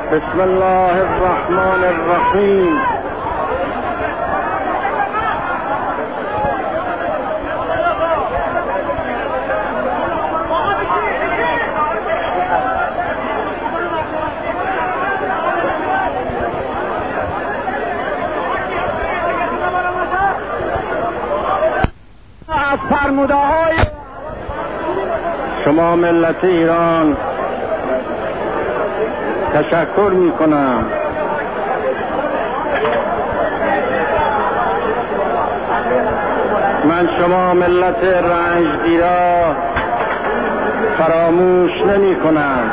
بسم الله الرحمن الرحیم. از فرموده‌های شما ملت ایران تشکر می کنم. من شما ملت رنجگیرا فراموش نمی کنم.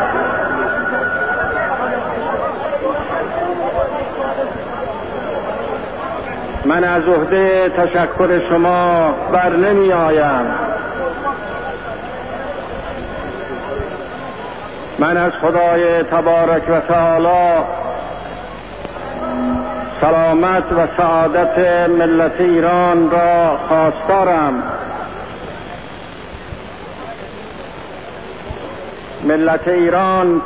من از عهده تشکر شما بر نمی آیم. من از خدای تبارک و تعالی سلامت و سعادت ملت ایران را خواستارم. ملت ایران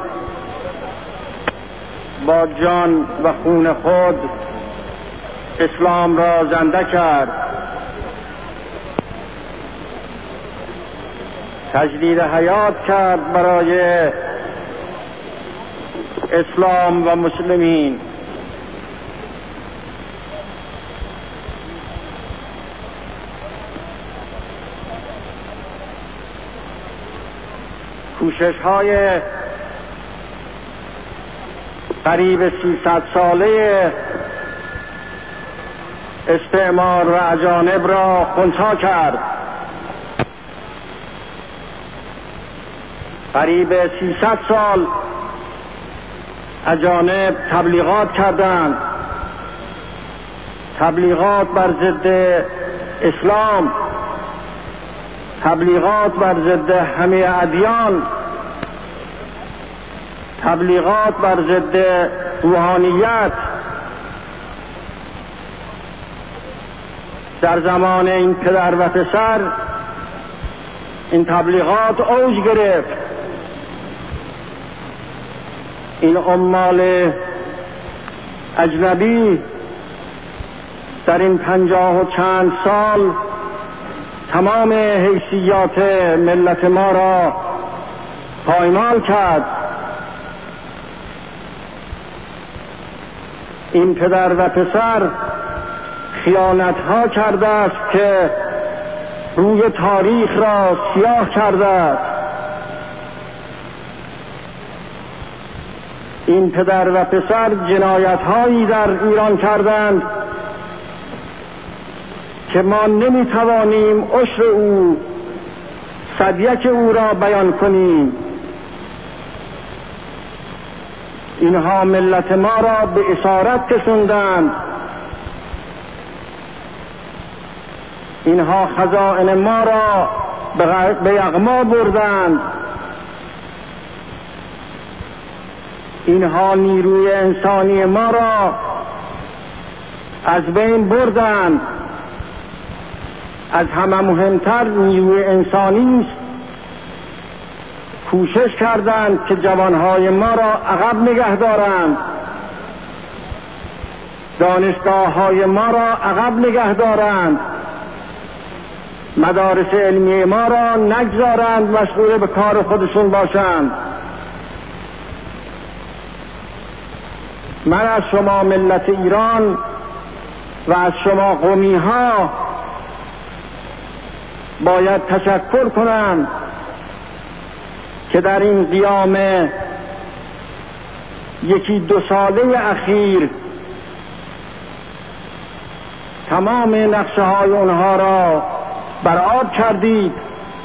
با جان و خون خود اسلام را زنده کرد. تجدید حیات کرد برای اسلام و مسلمین. کوشش‌های قریب 300 ساله استعمار و اجانب را خنثی کرد. قریب 300 سال اجانب تبلیغات کردند، تبلیغات بر ضد اسلام، تبلیغات بر ضد همه ادیان، تبلیغات بر ضد روحانیت. در زمان این پدر و پسر این تبلیغات اوج گرفت. این عمال اجنبی در این 50 و چند سال تمام حیثیات ملت ما را پایمال کرد. این پدر و پسر خیانت‌ها کرده است که روی تاریخ را سیاه کرده است. این پدر و پسر جنایت‌هایی در ایران کردند که ما نمی‌توانیم عشر او، صدیک او را بیان کنیم. اینها ملت ما را به اسارت کشوندند. اینها خزائن ما را به یغما بردند. اینها نیروی انسانی ما را از بین بردند. از همه مهمتر نیروی انسانی است. کوشش کردند که جوانهای ما را عقب نگه دارند، دانشگاه‌های ما را عقب نگه دارند، مدارس علمی ما را نگذارند مشغول به کار خودشون باشند. من از شما ملت ایران و از شما قومی ها باید تشکر کنم که در این قیام 1-2 ساله اخیر تمام نقشه های اونها را برآب کردید.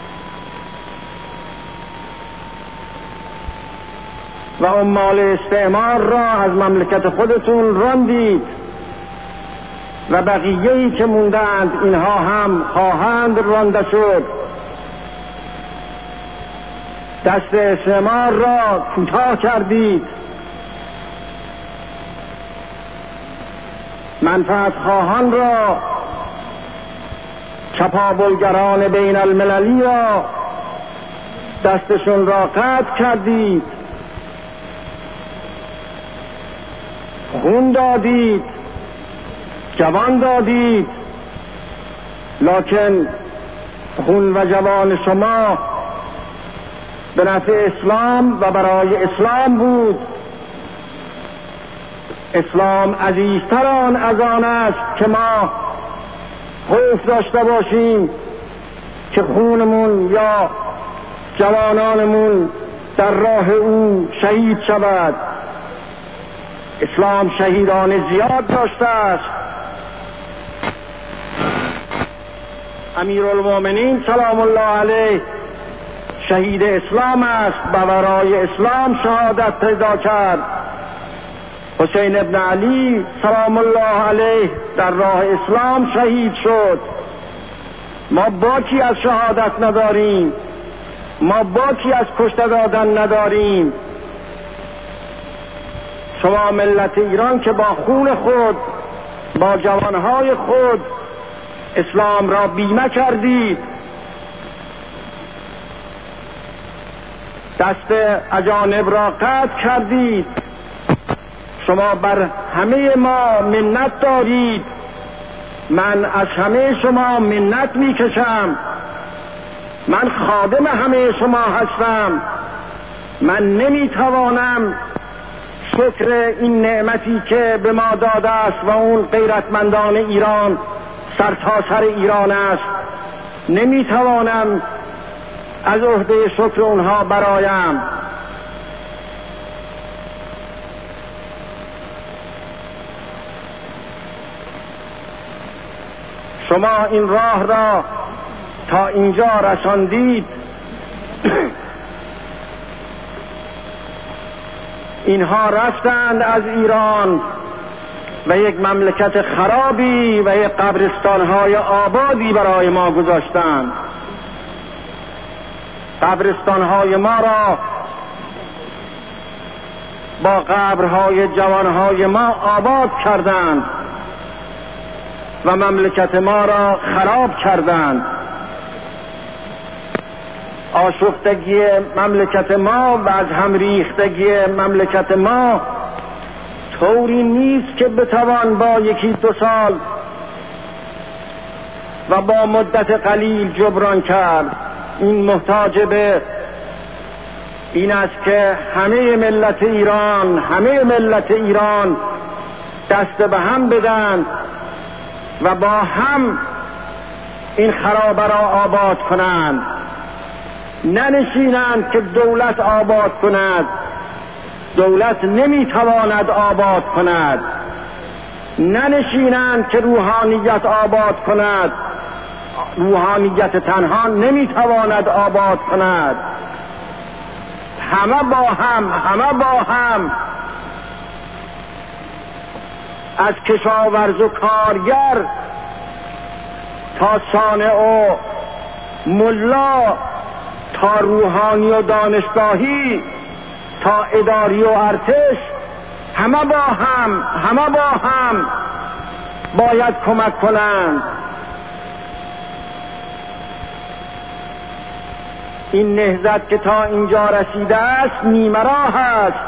و عمال استعمار را از مملکت خودتون راندید و بقیه‌ای که موندند اینها هم خواهند رانده شد. دست استعمار را کوتاه کردید. منفعت خواهان را، چپاولگران بین المللی را دستشون را قطع کردید. خون دادید، جوان دادید، لکن خون و جوان شما به نفع اسلام و برای اسلام بود. اسلام عزیزتر از آن است که ما خوف داشته باشیم که خونمون یا جوانانمون در راه او شهید شود. اسلام شهیدان زیاد داشته است. امیرالمومنین سلام الله علیه شهید اسلام است و برای اسلام شهادت پیدا کرد. حسین ابن علی سلام الله علیه در راه اسلام شهید شد. ما باکی از شهادت نداریم، ما باکی از کشته دادن نداریم. شما ملت ایران که با خون خود، با جوانهای خود اسلام را بیمه کردید، دست اجانب را قطع کردید، شما بر همه ما منت دارید. من از همه شما منت میکشم. من خادم همه شما هستم. من نمیتوانم شکر این نعمتی که به ما داده است و اون غیرتمندان ایران سرتاسر ایران است، نمیتوانم از عهده شکر اونها برایم. شما این راه را تا اینجا رساندید. اینها رفتند از ایران و یک مملکت خرابی و یک قبرستانهای آبادی برای ما گذاشتند. قبرستانهای ما را با قبرهای جوانهای ما آباد کردند و مملکت ما را خراب کردند. آشفتگی مملکت ما و از هم ریختگی مملکت ما طوری نیست که بتوان با یکی دو سال و با مدت قلیل جبران کرد. این محتاج به این است که همه ملت ایران دست به هم بدن و با هم این خرابه را آباد کنند. ننشینند که دولت آباد کند. دولت نمیتواند آباد کند. ننشینند که روحانیت آباد کند. روحانیت تنها نمیتواند آباد کند. همه با هم از کشاورز و کارگر تا صانع و ملا تا روحانی و دانشگاهی تا اداری و ارتش همه با هم باید کمک کنند. این نهضت که تا اینجا رسیده است نیمه راه است.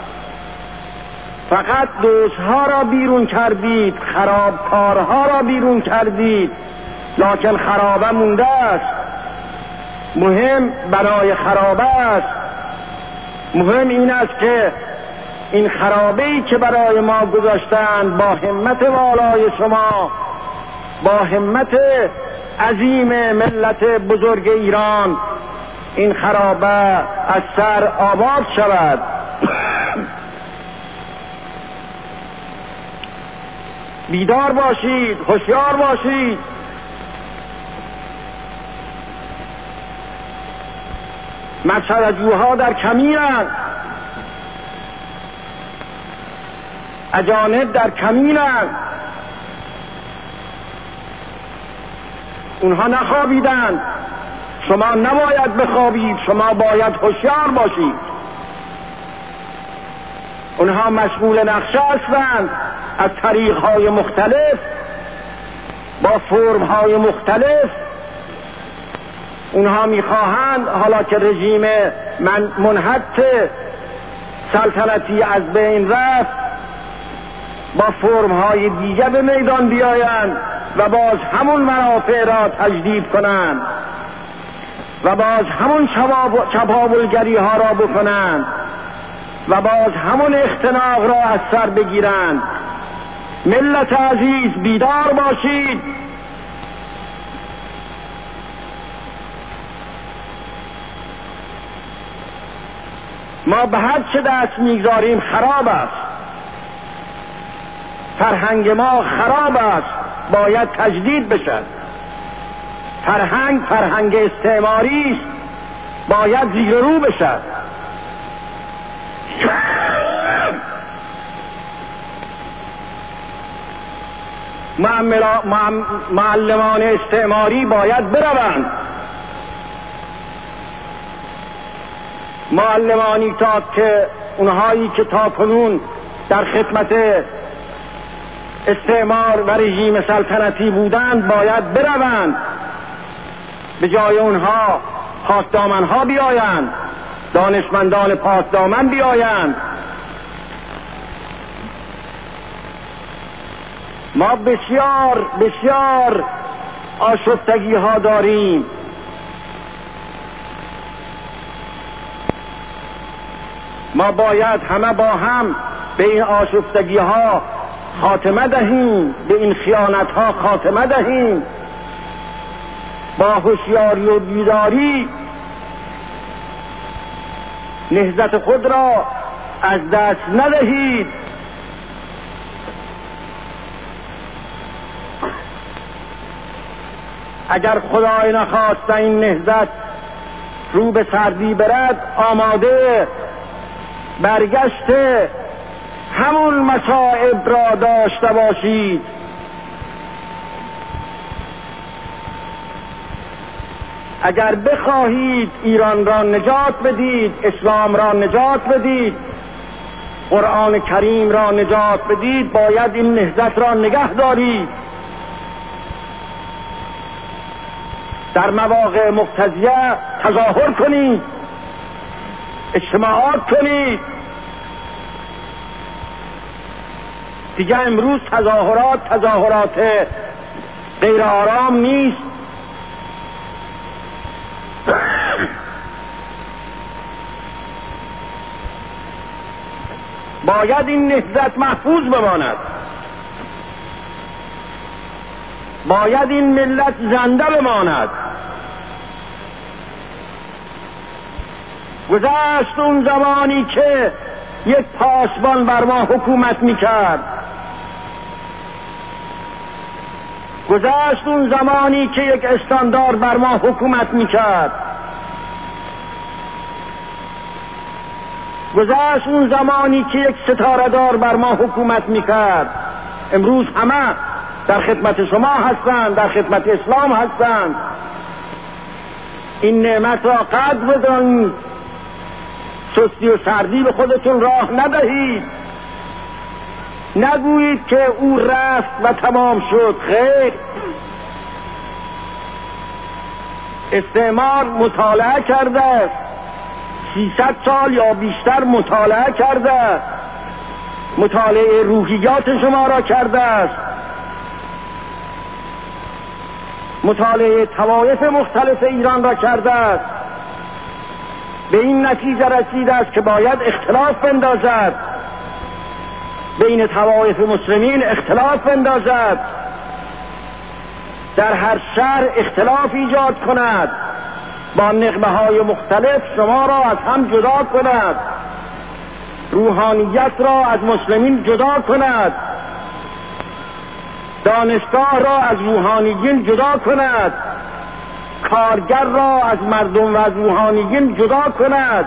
فقط دوزها را بیرون کردید، خرابکارها را بیرون کردید، لکن خرابه مونده است. مهم بنای خرابه است. مهم این است که این خرابه‌ای که برای ما گذاشتند با همت والای شما، با همت عظیم ملت بزرگ ایران، این خرابه از سر آباد شود. بیدار باشید، هوشیار باشید. مسخره‌جوها در کمینند، اجانب در کمینند. اونها نخوابیدند، شما نباید بخوابید، شما باید هوشیار باشید. اونها مشغول نقشه هستند از طریق‌های مختلف، با فرم‌های مختلف. اونها میخواهند حالا که رژیم منحط سلطنتی از بین رفت، با فرمهای دیگه به میدان بیایند و باز همون منافع را تجدید کنند و باز همون چپاولگری ها را بکنند و باز همون اختناق را از سر بگیرند. ملت عزیز بیدار باشید. ما به هر چه دست میگذاریم خراب است. فرهنگ ما خراب است، باید تجدید بشد. فرهنگ استعماری است، باید زیر رو بشد. معلمان استعماری باید بروند. معلمانی که اونهایی که تا کنون در خدمت استعمار و رژیم سلطنتی بودند باید بروند، به جای اونها پاسدامنها بیایند، دانشمندان پاسدامن بیایند. ما بسیار بسیار آشفتگی ها داریم. ما باید همه با هم به این آشفتگی ها خاتمه دهیم، به این خیانت ها خاتمه دهیم. با هوشیاری و بیداری نهضت خود را از دست ندهید. اگر خدای نخواسته این نهضت رو به سردی برد، آماده برگشت همون مصائب را داشته باشید. اگر بخواهید ایران را نجات بدید، اسلام را نجات بدید، قرآن کریم را نجات بدید، باید این نهضت را نگه دارید. در مواقع مقتضیه تظاهر کنید، اجتماعات کنید. دیگه امروز تظاهرات غیر آرام نیست. باید این نهضت محفوظ بماند. باید این ملت زنده بماند. گذشت اون زمانی که یک پاسبان بر ما حکومت میکرد. گذشت اون زمانی که یک استاندار بر ما حکومت میکرد. گذشت اون زمانی که یک ستاره‌دار بر ما حکومت میکرد. امروز همه در خدمت شما هستند، در خدمت اسلام هستند. این نعمت را قدر بدانید. سستی و سردی به خودتون راه ندهید. نگویید که او رفت و تمام شد. خیر، استعمار مطالعه کرده است. 300 سال یا بیشتر مطالعه کرده است. مطالعه روحیات شما را کرده است. مطالعه طوایف مختلف ایران را کرده است. به این نتیجه رسیده است که باید اختلاف بندازد، بین طوایف مسلمین اختلاف بندازد، در هر شهر اختلاف ایجاد کند، با نغمه های مختلف شما را از هم جدا کند، روحانیت را از مسلمین جدا کند، دانشگاه را از روحانیین جدا کند، کارگر را از مردم و از روحانیین جدا کند.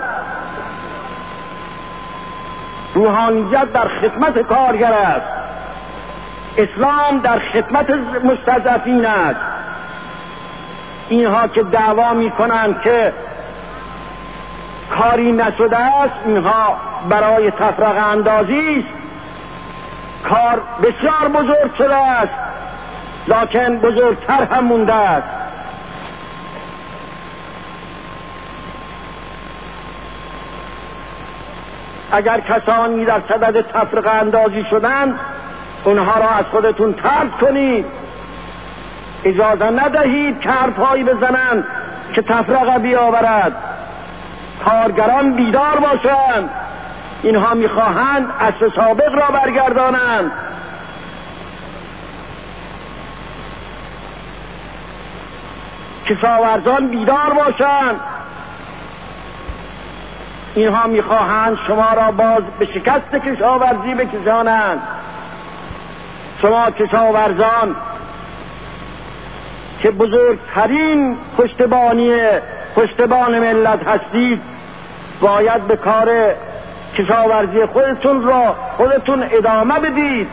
روحانیت در خدمت کارگر است. اسلام در خدمت مستضعفین است. اینها که دعوا می کنند که کاری نشده است، اینها برای تفرقه اندازی است. کار بسیار بزرگ شده است، لکن بزرگتر هم مونده است. اگر کسانی در صدد تفرقه اندازی شدند، اونها را از خودتون طرد کنید. اجازه ندهید که حرفهایی بزنند که تفرقه بیاورد. کارگران بیدار باشند. اینها میخواهند عصر سابق را برگردانند. کشاورزان بیدار باشند. اینها میخواهند شما را باز به شکست کشاورزی بکشانند. شما کشاورزان که بزرگترین پشتبان ملت هستید، باید به کار کشاورزی خودتون ادامه بدید.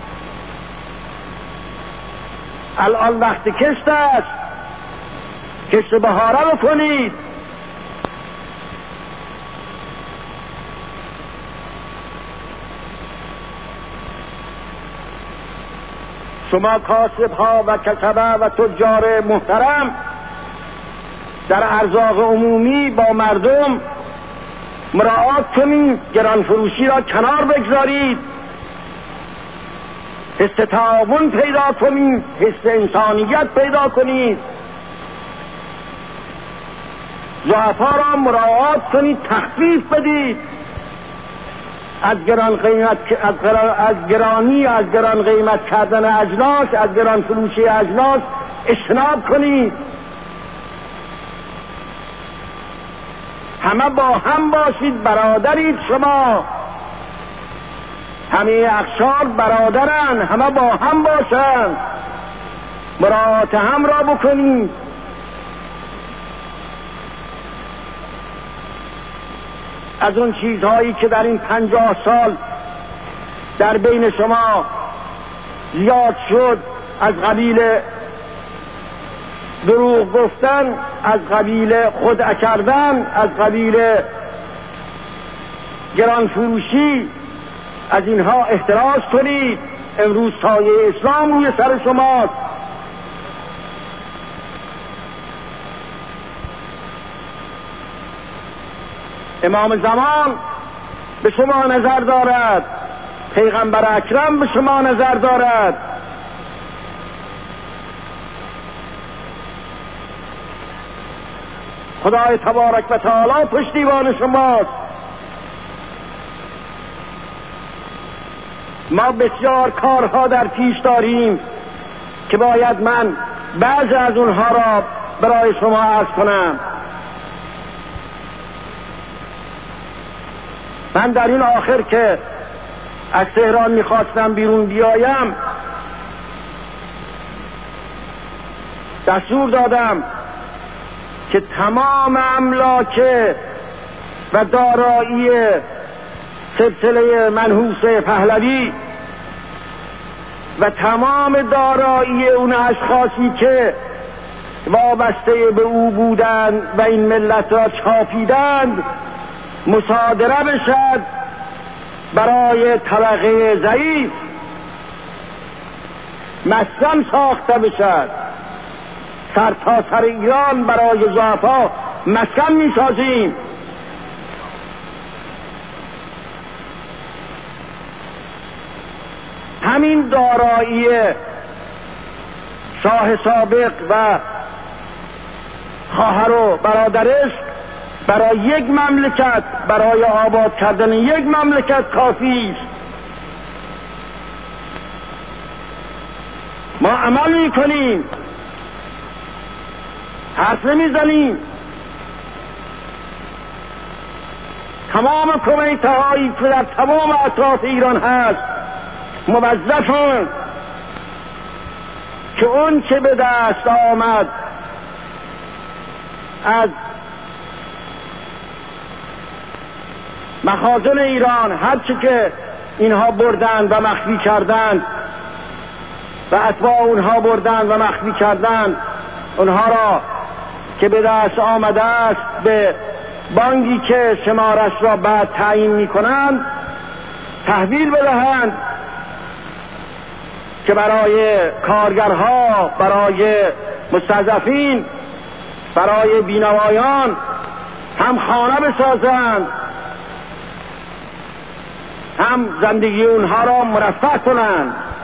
الان وقت کشت است، کشت بهاره بکنید. شما کاسب‌ها و کسبه و تجار محترم در ارزاق عمومی با مردم مراعات کنید، گرانفروشی را کنار بگذارید، حس تعاون پیدا کنید، حس انسانیت پیدا کنید، ضعفا را مراعات کنید، تخفیف بدید، از گران قیمت کردن اجناس، از گران فروشی اجناس اجتناب کنید. همه با هم باشید، برادرید شما. همه اقشار برادرن، همه با هم باشند. مراعات هم را بکنید. از اون چیزهایی که در این 50 سال در بین شما زیاد شد، از قبیل دروغ گفتن، از قبیل خدعه کردن، از قبیل گران فروشی، از اینها احتراز کنید. امروز سایه اسلام روی سر شماست. امام زمان به شما نظر دارد، پیغمبر اکرم به شما نظر دارد. خدای تبارک و تعالی پشتیبان شماست. ما بسیار کارها در پیش داریم که باید من بعضی از اونها را برای شما عرض کنم. من در این آخر که از تهران میخواستم بیرون بیایم، دستور دادم که تمام املاک و دارایی سلسله منحوس پهلوی و تمام دارایی اون اشخاصی که وابسته به او بودند و این ملت را چاپیدند مصادره بشد برای طبقه ضعیف، مسکن ساخته بشد. سرتاسر ایران برای ضعفا مسکن میسازیم. همین دارایی شاه سابق و خواهر و برادرش برای یک مملکت، برای آباد کردن یک مملکت کافی است. ما عمل میکنیم، حرف نمیزنیم. تمام کمیته هایی که در تمام اطراف ایران هست موظفن که اون که به دست آمد از مخازن ایران، هرچی که اینها بردند و مخفی کردند و اتباع اونها بردند و مخفی کردند، اونها را که به دست آمده است به بانکی که شمارش را بعد تعیین میکنند تحویل بدهند که برای کارگرها، برای مستضعفین، برای بینوایان هم خانه بسازند، هم زندگی اونها را مرفه کنند.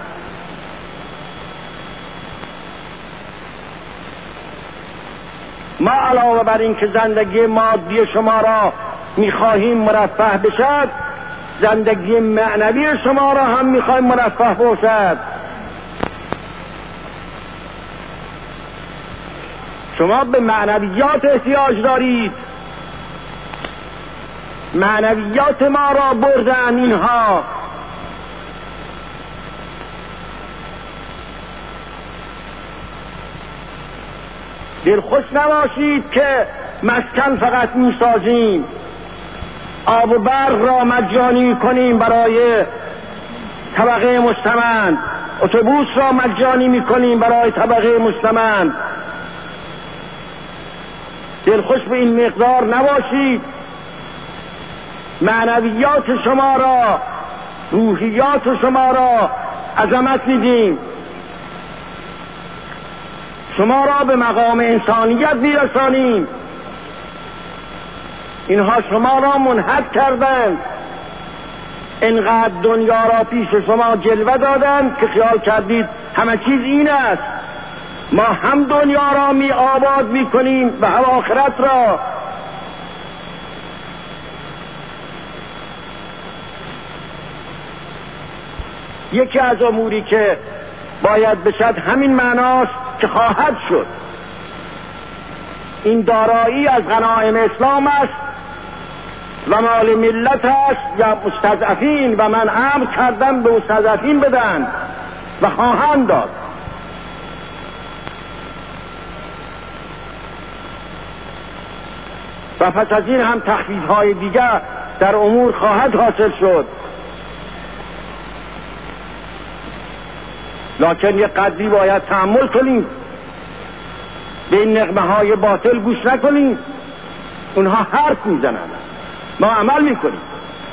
ما علاوه بر این که زندگی مادی شما را میخواهیم مرفه بشد، زندگی معنوی شما را هم میخواهیم مرفه باشد. شما به معنویات احتیاج دارید. معنویات ما را بردن اینها. دلخوش نباشید که مسکن فقط میسازیم، آب و برق را مجانی کنیم برای طبقه مستمند، اتوبوس را مجانی میکنیم برای طبقه مستمند. دلخوش به این مقدار نباشید. معنویات شما را، روحیات شما را عظمت میدیم، شما را به مقام انسانیت میرسانیم. اینها شما را منحط کردند، انقدر دنیا را پیش شما جلوه دادند که خیال کردید همه چیز این است. ما هم دنیا را می آباد می کنیم و هم آخرت را. یکی از اموری که باید بشد همین معناست که خواهد شد. این دارایی از غنایم اسلام است و مال ملت است یا مستضعفین، و من امر کردم به مستضعفین بدن و خواهند داد. و پس از این هم تخفیف‌های دیگر در امور خواهد حاصل شد. لکن یک قدری باید تحمل کنیم، به این نغمه‌های باطل گوش نکنیم. اونها حرف میزنند، ما عمل میکنیم.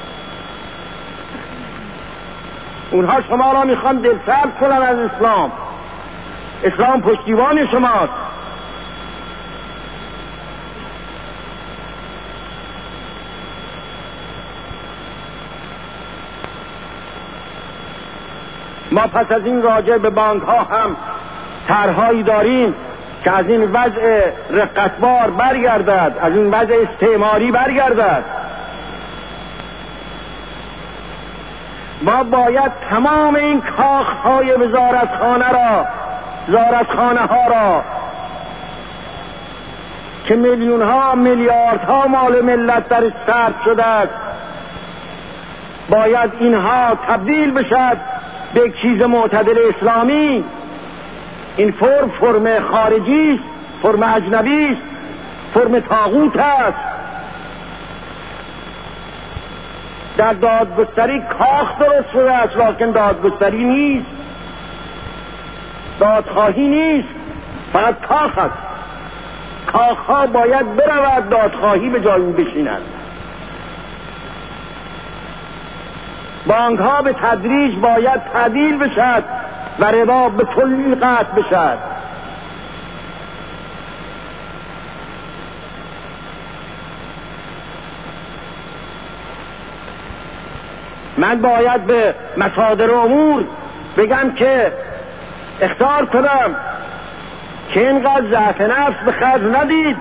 اونها شما را میخوان دلسرد کنند از اسلام. اسلام پشتیبان شماست. ما پس از این راجع به بانک ها هم طرحهایی داریم که از این وضع رقتبار برگردد، از این وضع استعماری برگردد. ما باید تمام این کاخهای وزارتخانه ها را که میلیون ها میلیارد ها مال ملت در صرف شده است، باید اینها تبدیل بشد به یک چیز معتدل اسلامی. این فرم خارجی است، فرم اجنبی است، فرم طاغوت است. در دادگستری کاخ درست شده است، لکن دادگستری نیست، دادخواهی نیست، فقط کاخ است. کاخها باید برود، دادخواهی به جای بشیند. بانک ها به تدریج باید تعدیل بشد و ربا به کلی قطع بشد. من باید به مصادر امور بگم که اخطار کنم که اینقدر ضعف نفس به خرج ندید،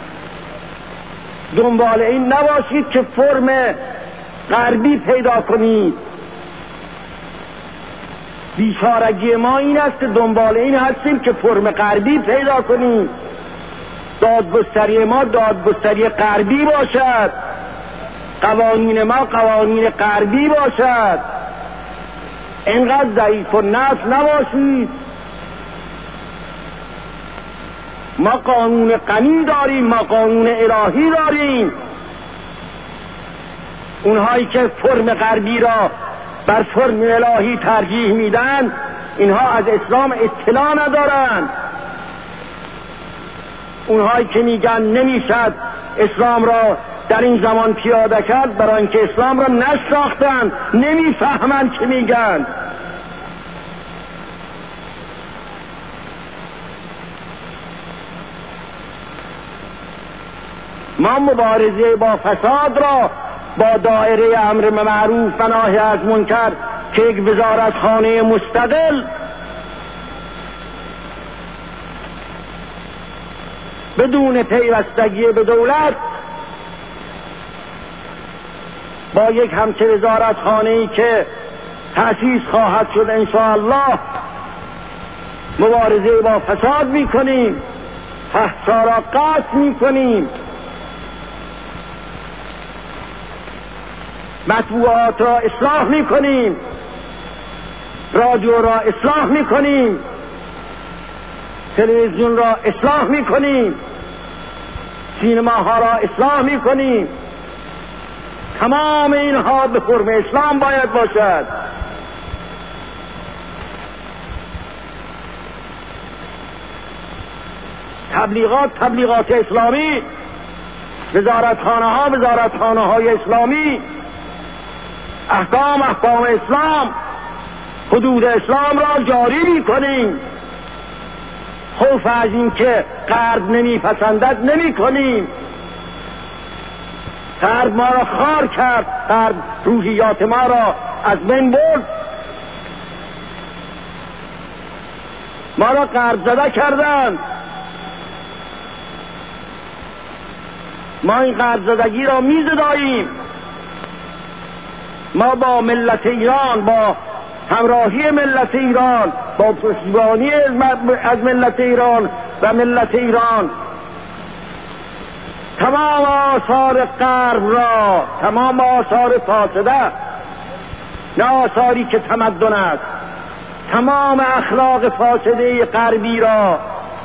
دنبال این نباشید که فرم غربی پیدا کنید. بیچارگی ما این است که دنبال این هستیم که فرم غربی پیدا کنیم. دادگستری ما دادگستری غربی باشد، قوانین ما قوانین غربی باشد. اینقدر ضعیف و نفس نباشید. ما قانون غنی داریم، ما قانون الهی داریم. اونهایی که فرم غربی را بر فرم الهی ترجیح میدن، اینها از اسلام اطلاع ندارند. اونهایی که میگن نمیشد اسلام را در این زمان پیاده کرد، برای اینکه اسلام را نشناختند، نمیفهمند چه میگن. ما مبارزه با فساد را با دایره امر معروف و نهی از منکر که یک وزارتخانه مستقل بدون پیوستگی به دولت با یک همچه وزارتخانه‌ای که تأسیس خواهد شد انشاءالله مبارزه با فساد میکنیم، فحشا را قطع میکنیم، مطبوعات را اصلاح میکنیم، رادیو را اصلاح میکنیم، تلویزیون را اصلاح میکنیم، سینماها را اصلاح میکنیم. تمام اینها به فرم اسلام باید باشد. تبلیغات اسلامی، وزارتخانه های اسلامی، احکام اسلام، حدود اسلام را جاری میکنیم. خوف از این که غرب نمیپسندد نمیکنیم. غرب ما را خار کرد، غرب روحیات ما را از بین برد، ما را غرب زده کردند. ما این غرب زدگی را میزداییم. ما با ملت ایران، با همراهی ملت ایران، با پشتیبانی از ملت ایران و ملت ایران تمام آثار غرب را، تمام آثار فاسده، نه آثاری که تمدن است، تمام اخلاق فاسده غربی را،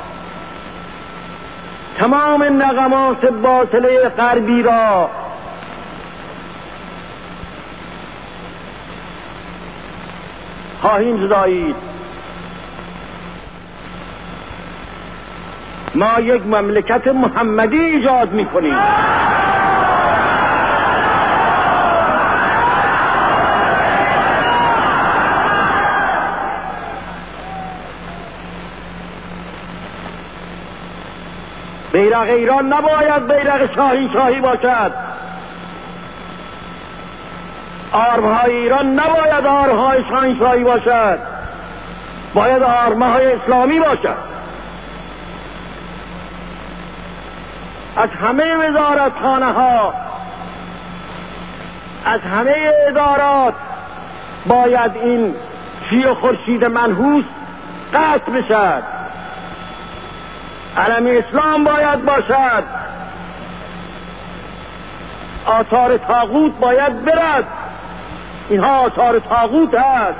تمام نغمات باطله غربی را خواهیم زدایید. ما یک مملکت محمدی ایجاد میکنیم. بیرق ایران نباید بیرق شاهی باشد. آرمهای ایران نباید آرمهای شاهی باشد. باید آرمهای اسلامی باشد. از همه وزارتخانه ها، از همه ادارات باید این شیر خورشید منحوس قطع بشد. علم اسلام باید باشد. آثار طاغوت باید برد. اینها آثار طاغوت است.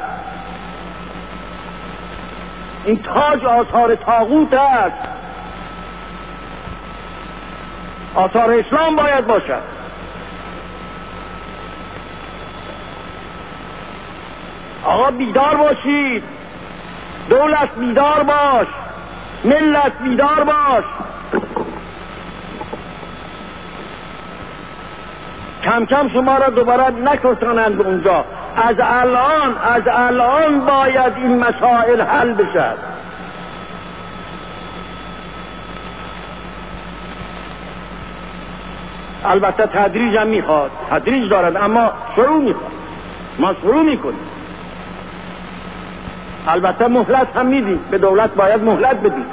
این تاج آثار طاغوت است. آثار اسلام باید باشد. آقا بیدار باشید. دولت بیدار باش. ملت بیدار باش. کم کم شما را دوباره نکشانند اونجا. از الان باید این مسائل حل بشد. البته تدریج هم میخواد، تدریج دارد، اما شروع میخواد. ما شروع میکنیم. البته مهلت هم میدیم. به دولت باید مهلت بدیم.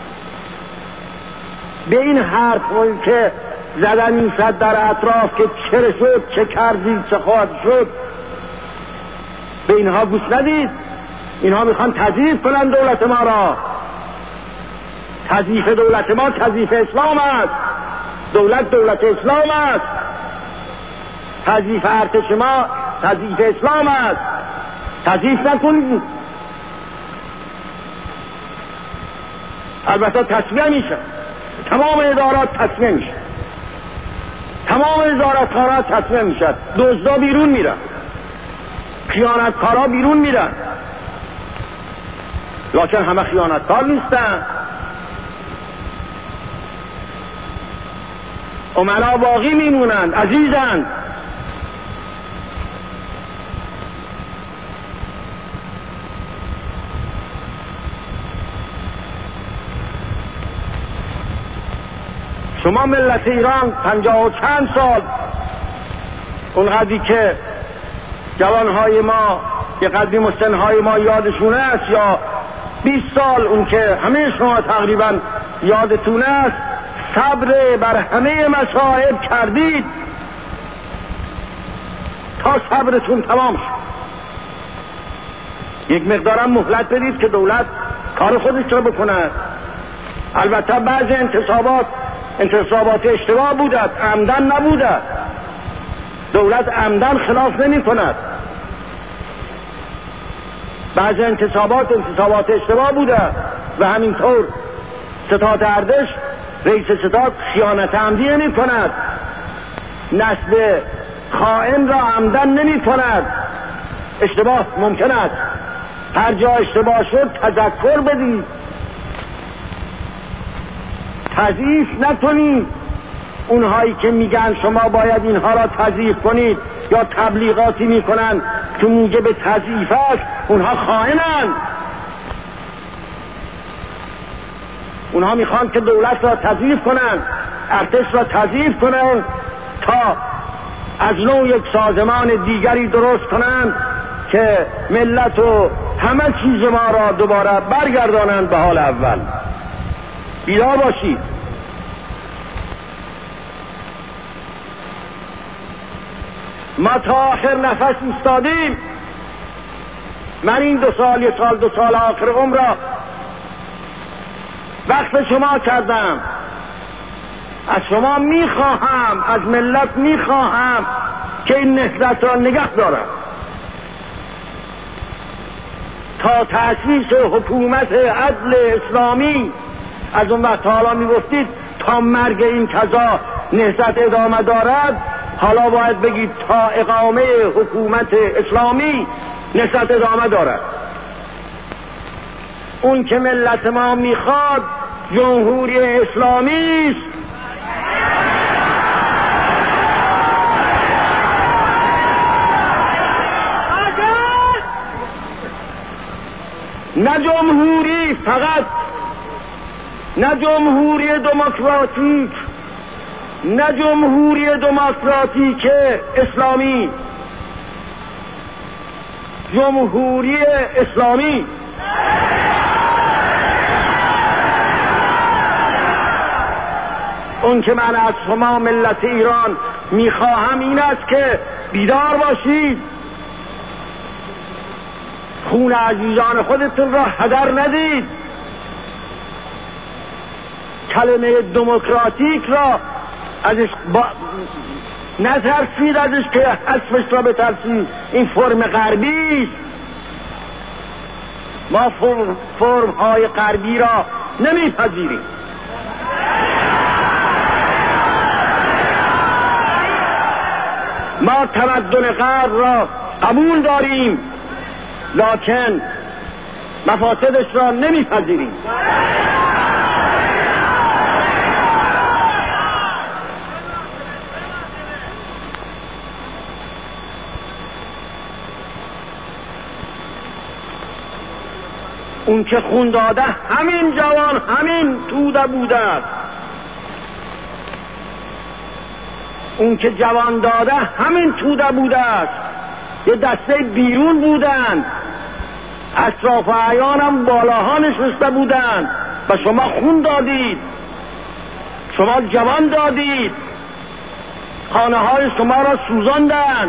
به این حرف که زدن میشد در اطراف که چه شد، چه کردید، چه خواهد شد، به اینها گوش ندید. اینها میخوان تضعیف کنن دولت ما را. تضعیف دولت ما تضعیف اسلام است. دولت اسلام است. تضعیف ارتش ما تضعیف اسلام است. تضعیف نکنید. البته تصفیه میشه. تمام ادارات تصفیه میشه. تمام وزارتخانه تصفیه میشد. دزدا بیرون میرن. خیانتکارا بیرون میرن. لکن همه خیانتکار نیستن. امنا باقی میمونند، عزیزند. شما ملت ایران 50 و چند سال، اونقدری که جوانهای ما، یه قدری مسنهای ما یادشون است، یا 20 سال اون که همه شما تقریبا یادتون است، صبر بر همه مصائب کردید تا صبرتون تمام شد. یک مقدارم مهلت بدید که دولت کار خودش رو بکنه. البته بعضی انتصابات اشتباه بودند، عمدن نبودند. دولت عمدن خلاف نمی کند. بعضی انتصابات اشتباه بوده و همینطور ستاد اردش رئیس ستاد خیانت عمدی نمی کند، نسب خائن را عمدن نمی کند. اشتباه ممکن است، هر جا اشتباه شد تذکر بدید، تضعیف نکنید. اونهایی که میگن شما باید اینها را تضعیف کنید یا تبلیغاتی میکنن که موجب تضعیف است، اونها خائنند. اونها میخوان که دولت را تضعیف کنن، ارتش را تضعیف کنن تا از نوع یک سازمان دیگری درست کنن که ملت و همه چیز ما را دوباره برگردانند به حال اول. بیدار باشید. ما تا آخر نفس ایستادیم. من این 2 سال آخر عمر را وقت شما کردم. از شما میخواهم، از ملت میخواهم که این نهضت را نگه دارم تا تأسیس حکومت عدل اسلامی. از اون وقت حالا میگفتید تا مرگ این قضا نهضت ادامه دارد، حالا باید بگید تا اقامه حکومت اسلامی نهضت ادامه دارد. اون که ملت ما میخواد جمهوری اسلامی است. نه جمهوری فقط، نه جمهوری دموکراتیک، نه جمهوری دموکراتیک اسلامی، جمهوری اسلامی. اون که من از شما ملت ایران میخواهم این است که بیدار باشید، خون عزیزان خودتون را هدر ندید، کلمه دموکراتیک را ازش نترسید، ازش که حذفش را بترسید. این فرم غربی است. ما فرم های غربی را نمیپذیریم. ما تمدن غرب را قبول داریم، لکن مفاسدش را نمیپذیریم. اون که خون داده همین جوان، همین توده بوده است. اون که جوان داده همین توده بوده است. یه دسته بیرون بودند، اطراف اعیان هم بالاها نشسته بودند و شما خون دادید، شما جوان دادید، خانه های شما را سوزاندند.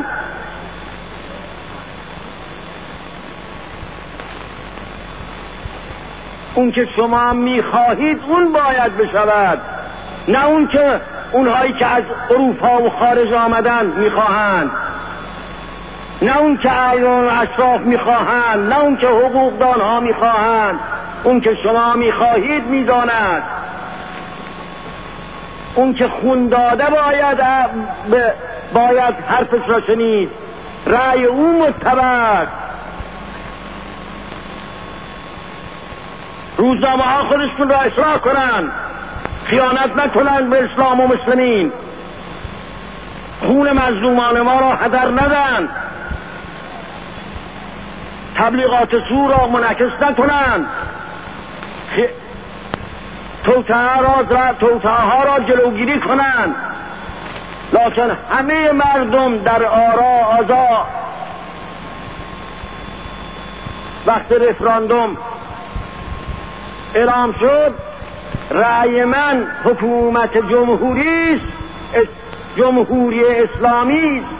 اون که شما میخواهید اون باید بشود، نه اون که اونهایی که از اروپا و خارج آمدن میخواهند، نه اون که اعیان و اشراف میخواهند، نه اون که حقوقدان ها میخواهند. اون که شما میخواهید میداند. اون که خون داده باید حرفش را شنید، رأی او متبر. روزنامه ها خودشون را اصلاح کنند، خیانت نکنند به اسلام و مسلمین، خون مظلومان ما را هدر ندن، تبلیغات سو را منعکس نکنند، توطئه ها را جلوگیری کنند. لکن همه مردم در آزاد وقت رفراندوم اعلام شد، رأی من حکومت جمهوری است، جمهوری اسلامی است.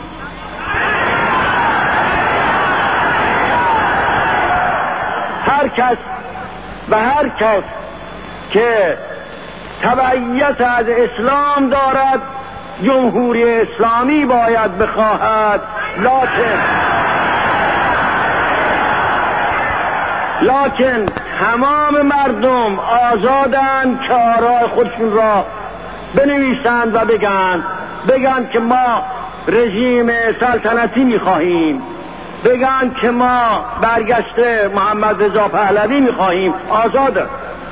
هر کس که تبعیت از اسلام دارد جمهوری اسلامی باید بخواهد، لکن تمام مردم آزادند که آراء خودشون را بنویسند و بگن که ما رژیم سلطنتی میخواهیم، بگن که ما برگشت محمد رضا پهلوی میخواهیم. آزاده.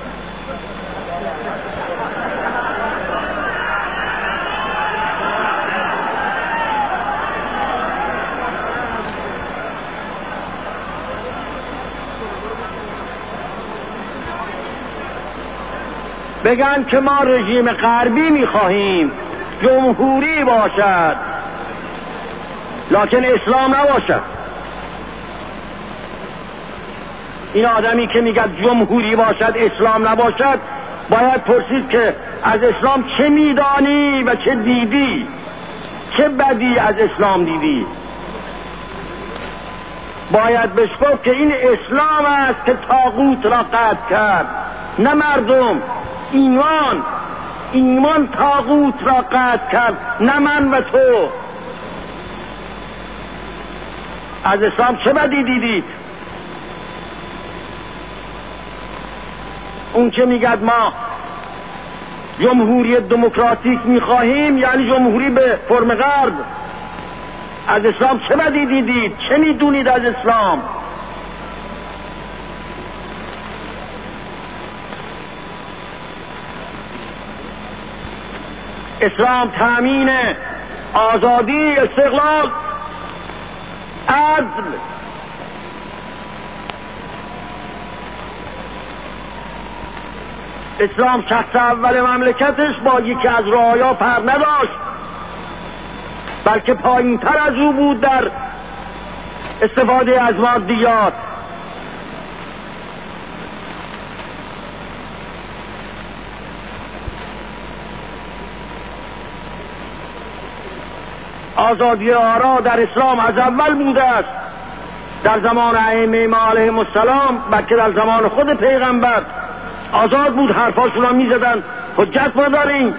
بگن که ما رژیم غربی میخواهیم، جمهوری باشد لکن اسلام نباشد. این آدمی که میگه جمهوری باشد اسلام نباشد باید پرسید که از اسلام چه میدانی و چه دیدی، چه بدی از اسلام دیدی. باید بهش گفت که این اسلام است که طاغوت را قطع کرد، نه مردم. ایمان طاغوت را قطع کرد، نه من و تو. از اسلام چه بدی دیدید؟ اون که میگد ما جمهوری دموکراتیک میخواهیم یعنی جمهوری به فرم غرب. از اسلام چه بدی دیدید؟ چه میدونید از اسلام؟ اسلام تامین آزادی، استقلال، عدل. اسلام شخص اول مملکتش با یکی از رعایا فرق نداشت، بلکه پایین تر از او بود در استفاده از مادیات. آزادی آرا در اسلام از اول بوده است، در زمان ائمه ما علیهم السلام، بلکه در زمان خود پیغمبر آزاد بود. حرفاشون را میزدن حجت نداریم.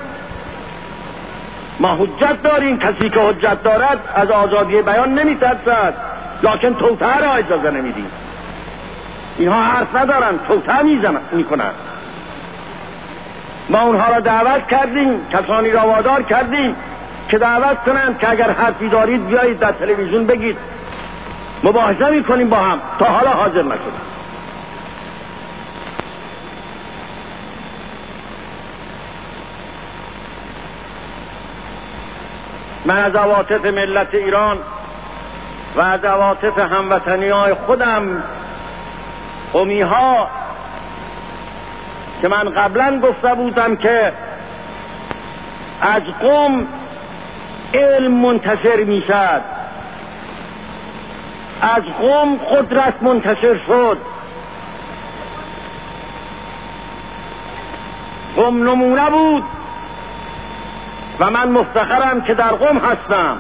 ما حجت داریم. کسی که حجت دارد از آزادی بیان نمیترسد، لکن توطئه را اجازه نمیدیم. اینها حرف ندارن، توطئه میکنن. ما اونها را دعوت کردیم، کسانی را وادار کردیم که دعوت کنند که اگر حرفی دارید بیایید در تلویزیون بگید، مباحثه میکنیم با هم. تا حالا حاضر نشدن. من از عواطف ملت ایران و از عواطف هموطنی‌های خودم، قومی‌ها که من قبلا گفته بودم که از قوم علم منتشر میشد، از قوم قدرت منتشر شد. قوم نمونه بود و من مفتخرم که در قم هستم.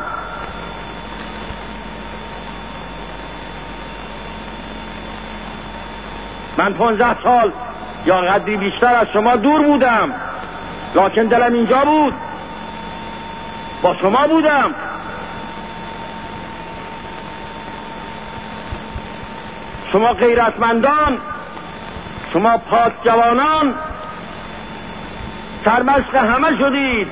من 15 سال یا قدری بیشتر از شما دور بودم، لکن دلم اینجا بود، با شما بودم. شما غیرتمندان، شما پاک جوانان سرمشق همه شدید.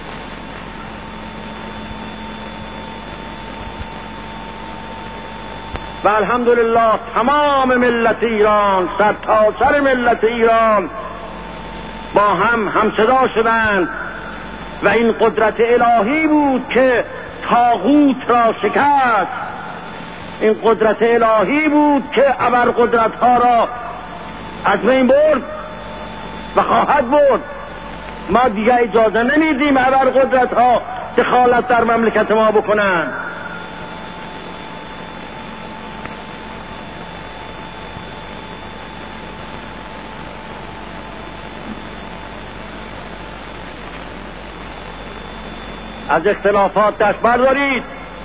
و الحمدلله تمام ملت ایران، سر تا سر ملت ایران با هم همصدا شدند و این قدرت الهی بود که طاغوت را شکست. این قدرت الهی بود که ابرقدرت ها را از بین برد و خواهد برد. ما دیگه اجازه نمیدیم ابرقدرت ها دخالت در مملکت ما بکنند. از اختلافات دست بردارید.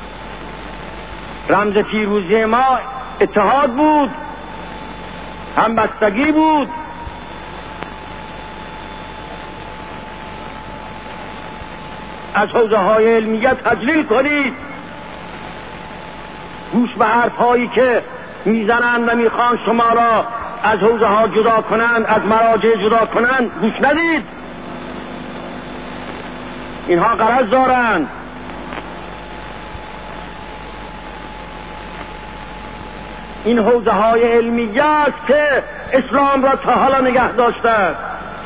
رمز پیروزی ما اتحاد بود، همبستگی بود. از حوزه های علمیت تجلیل کنید. گوش به حرفهایی که میزنند و میخوان شما را از حوزه ها جدا کنند، از مراجع جدا کنند، گوش ندید. اینها غرض دارند. این حوزه های علمیه است که اسلام را تا حالا نگه داشته است.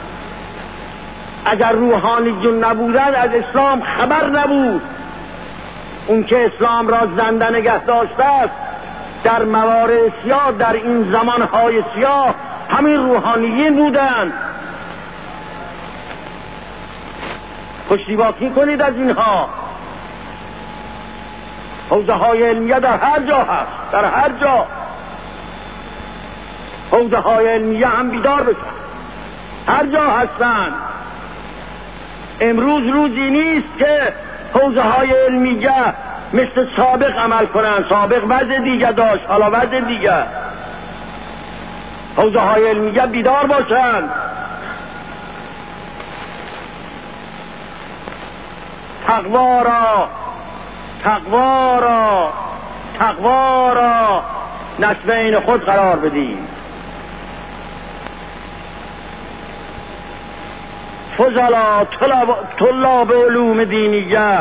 اگر روحانیون نبودند از اسلام خبر نبود. اون که اسلام را زنده نگه داشته است در موارد سیاه، در این زمانهای سیاه، همین روحانیین بودند. پشتیبانی کنید از اینها. حوزه های علمیه در هر جا هست، در هر جا. حوزه های علمیه هم بیدار بشن، هر جا هستند. امروز روزی نیست که حوزه های علمیه مثل سابق عمل کنند. سابق وضع دیگه داشت، حالا وضع دیگه. حوزه های علمیه بیدار باشند. تقوا را نسبین خود قرار بدید. فضلا طلاب علوم دینیه،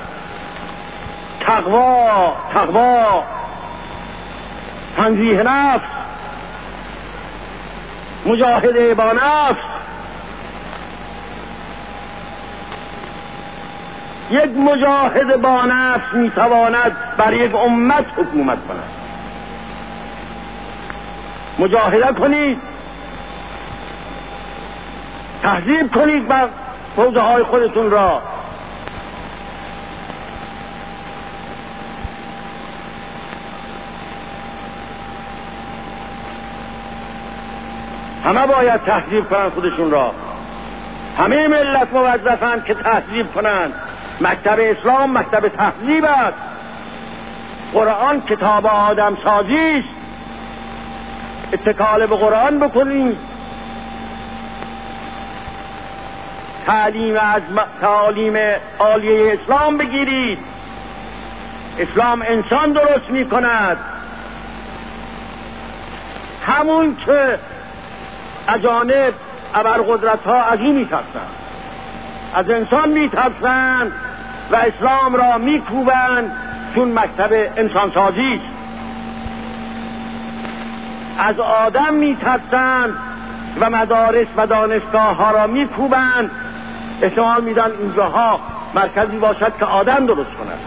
تقوا تنزیه نفس، مجاهده با نفس. یک مجاهد با نفس میتواند بر یک امت حکومت کند. مجاهده کنید، تهذیب کنید بر حوزه های خودتون را. همه باید تهذیب کنند خودشون را. همه ملت موظفند که تهذیب کنند. مکتب اسلام مکتب تهذیب است. قرآن کتاب آدم سازی است. اتکال به قرآن بکنید. تعلیم عالیه اسلام بگیرید. اسلام انسان درست می کند. همون که اجانب ابرقدرت ها از این می ترسند، از انسان می ترسند و اسلام را می کوبند، چون مکتب انسان سازی است. از آدم می ترسند و مدارس و دانشگاه ها را می کوبند. احتمال میدن اینجاها مرکزی باشد که آدم درست کند.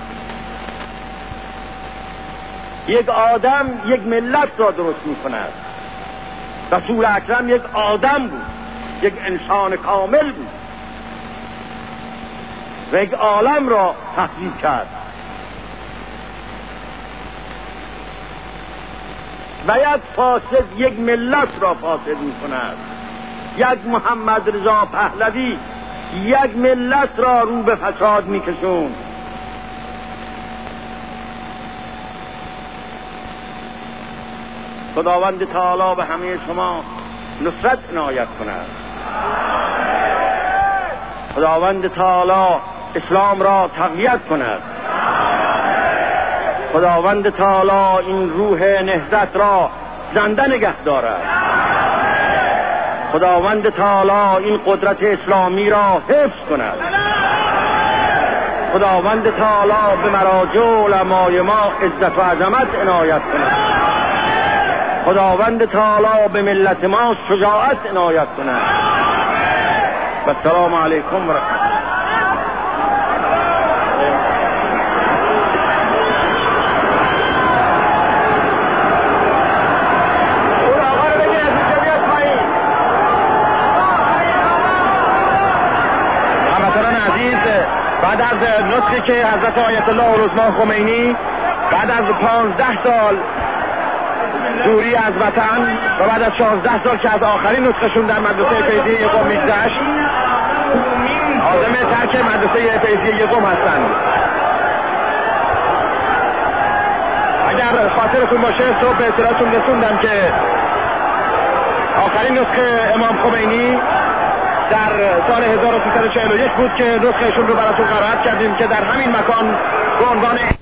یک آدم یک ملت را درست می کند. رسول اکرم یک آدم بود، یک انسان کامل بود و یک عالم را تهذیب کرد. و یک فاسد یک ملت را فاسد می کند. یک محمد رضا پهلوی یک ملت را رو به فساد می کشوند. خداوند تعالی به همه شما نصرت عنایت کند. خداوند تعالی اسلام را تقویت کند. خداوند تعالی این روح نهضت را زنده نگه دارد. خداوند تعالی این قدرت اسلامی را حفظ کند. خداوند تعالی به مراجع علمای ما عزت و عظمت عنایت کند. خداوند تعالی به ملت ما شجاعت عنایت کند. و السلام علیکم و رحمت الله. بعد از نطقی که حضرت آیت الله العظمی خمینی بعد از 15 سال دوری از وطن و بعد از 16 سال که از آخرین نطقشون در مدرسه فیضیه قم میگذشت، عازم که مدرسه فیضیه قم هستند. اگر خاطرتون باشه صبح به اطلاعتون رسوندم که آخرین نسخه امام خمینی در سال 1341 بود که نسخهشون رو براتون قرائت کردیم که در همین مکان به عنوان